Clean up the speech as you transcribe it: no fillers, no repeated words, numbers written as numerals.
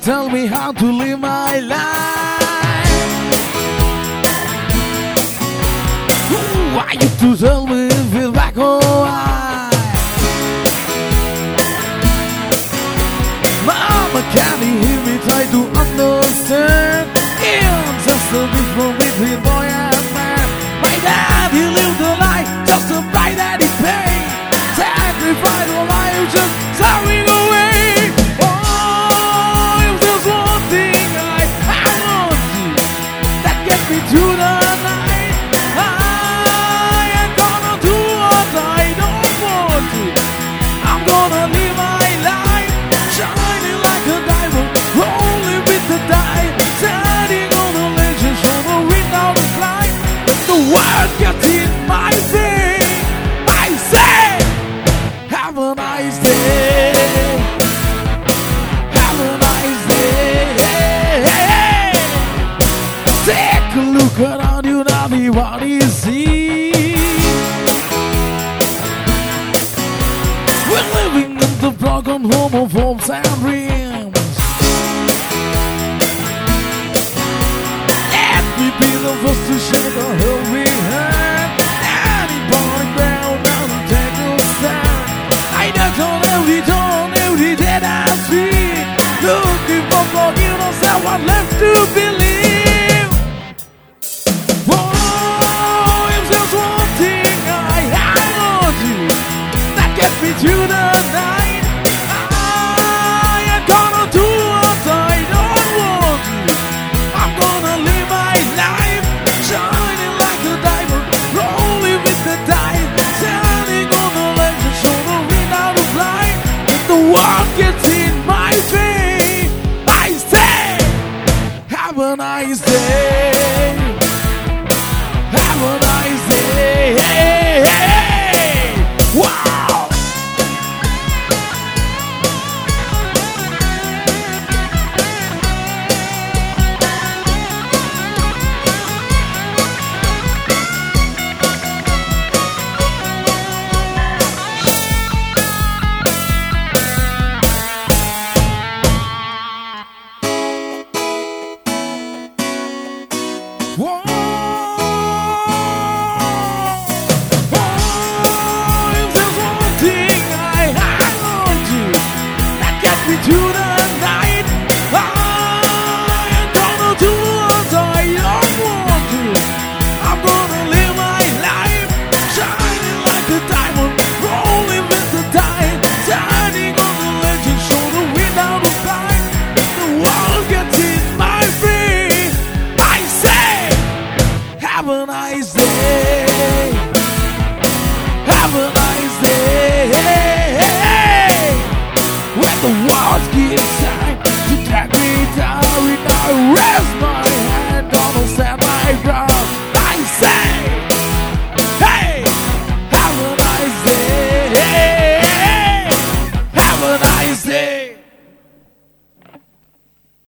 tell me how to live my life. Ooh, I used to tell me if it's black or white. Mama, can you hear me? Try to understand. It's just a difference between boy and man. My daddy lived a life just to buy that he paid. Sacrifice a life just throwing away. Oh, if there's one thing I want to that gets me through the night, I ain't gonna do what I don't want to. I'm gonna live my life shining like a diamond, rolling with the tide, standing on the ledge and shoulder without a flight. When the world gets in my way, I say, have a nice day. Have a nice day. Take a look around you now, what do you see? We're living in the broken home of hopes and dreams. Let me be the first to share the helping hand. Anybody down and take a stand. I knock on every door, every day I see. Looking for forgiveness, I want left to believe. Oh, if there's one thing I want to that gets me through the night, I ain't gonna do what I don't want to. I'm gonna live my life shining like a diamond, rolling with the tide, standing on the ledge and shoulder without a blind. If the world gets in my way, I say, have a nice day. Have a nice day. Wow. Whoa. To the night, I ain't gonna do what I don't want to. I'm gonna live my life shining like a diamond, rolling with the tide, standing on the ledge and shoulder without a fight. If the world gets in my way, I say, have a nice day. Have a nice day. When the walls get tight, you drag me down and I rest my